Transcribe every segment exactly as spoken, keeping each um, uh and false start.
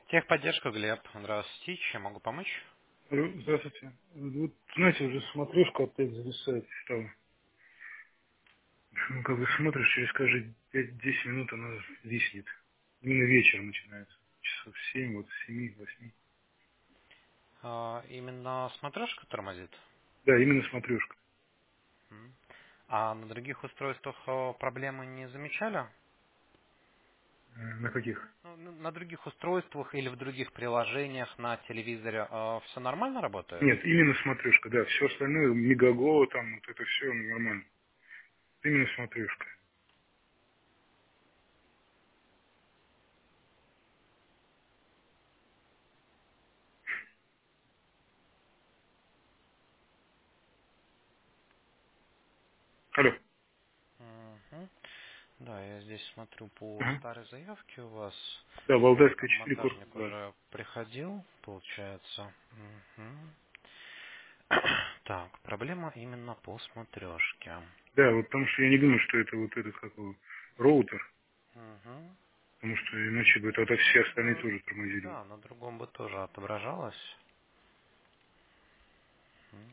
Техподдержка, Глеб. Здравствуйте. Чем могу помочь? Алло, здравствуйте. Вот, знаете, уже смотрешка опять зависает стала. Ну, как бы смотришь, через каждые пять-десять минут она виснет. Именно вечером начинается. Часов семь, вот с семи, восьми. А, именно смотрешка тормозит? Да, именно смотрешка. М. А на других устройствах а, проблемы не замечали? Э, На каких? Ну, на на других устройствах или в других приложениях на телевизоре все нормально работает? Нет, именно смотрешка, да. Все остальное, мегаго, там, вот это все нормально. Именно смотрешка. Алло. Мгм. Да, я здесь смотрю по Ага. старой заявке у вас. Да, Валдайская Там четыре, корпус монтажник два. уже приходил, получается. Мгм. Так, проблема именно по смотрешке. Да, вот потому что я не думаю, что это вот этот, как его, роутер. Мгм. Потому что иначе бы тогда Ну, все остальные э, тоже тормозили бы. да, на другом бы тоже отображалось. М.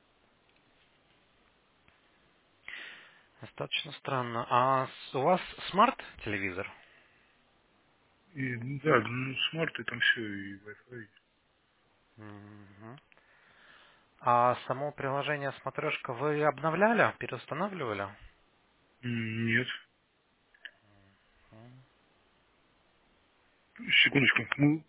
Достаточно странно. А с- у вас смарт-телевизор? И, да, ну, смарт и там все, и Wi-Fi. Мгм. А само приложение смотрешка вы обновляли, переустанавливали? М, Нет. М. Секундочку. Ну,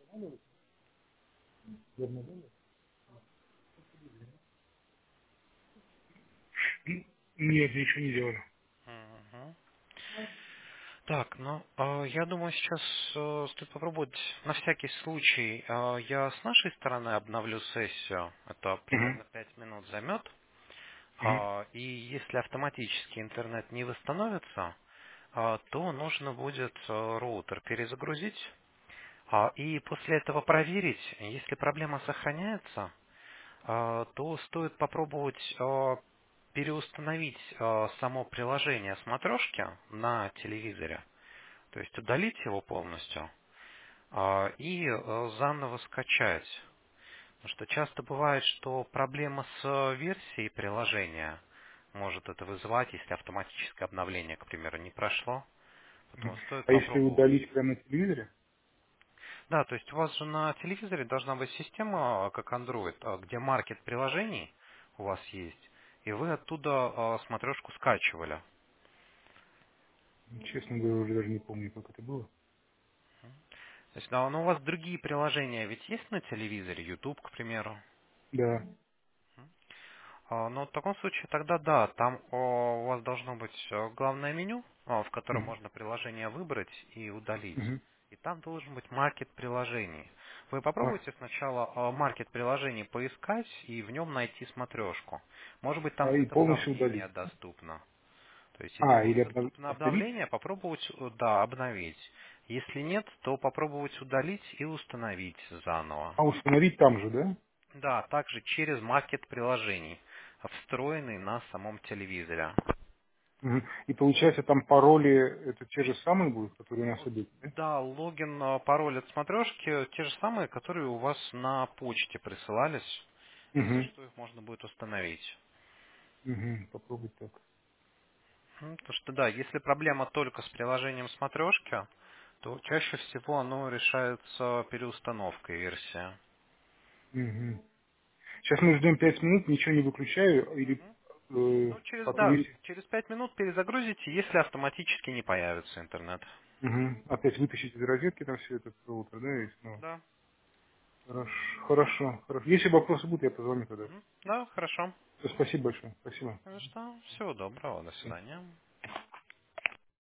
м, нет, ничего не делали. Мгм. Так, ну, э, я думаю, сейчас э, стоит попробовать на всякий случай. э, я с нашей стороны обновлю сессию. Это Угу. примерно пять минут займет. Угу. А, И если автоматически интернет не восстановится, а, то нужно будет э, роутер перезагрузить. А, И после этого проверить, если проблема сохраняется, а, то стоит попробовать э, переустановить э, само приложение смотрешки на телевизоре. То есть удалить его полностью а, и э, заново скачать. Потому что часто бывает, что проблема с версией приложения может это вызывать, если автоматическое обновление, к примеру, не прошло. Угу. Поэтому стоит А если попробовать. удалить прямо на телевизоре? Да, то есть у вас же на телевизоре должна быть система, как Android, а, где маркет приложений у вас есть, и вы оттуда а, смотрешку скачивали. Честно говоря, уже даже не помню, как это было. То есть, да, но у вас другие приложения ведь есть на телевизоре, YouTube, к примеру. Да. А, Ну, в таком случае тогда да, там о, у вас должно быть э, главное меню, а, в котором Угу. можно приложение выбрать и удалить. Угу. И там должен быть маркет приложений. Вы А, попробуйте сначала а, маркет приложений поискать и в нем найти смотрешку. Может быть, там а и будет полностью обновление удалить. доступно. То есть, если А, будет или обнов- доступно обновить? обновление, попробовать, э, да, обновить. Если нет, то попробовать удалить и установить заново. А установить там же, да? Да, также через маркет приложений, встроенный на самом телевизоре. Угу. И получается там пароли это те же самые будут, которые у нас идут, да? Да, логин, э, пароль от смотрешки те же самые, которые у вас на почте присылались, если Угу. что, их можно будет установить. Угу. Попробуй так. М, Потому что да, если проблема только с приложением смотрешки, то чаще всего оно решается переустановкой версии. Угу. Сейчас мы ждем пять минут, ничего не выключаю, или Мгм. э, Ну, через, потом да, если через пять минут перезагрузите, если автоматически не появится интернет. угу. опять вытащить из розетки там все это роутер, да, и снова. Да. Хорошо, хорошо, хорошо. Если вопросы будут, я позвоню тогда. Мгм. Да, хорошо. Всё, спасибо большое. Спасибо. Ну что, всего доброго, до Всё. свидания.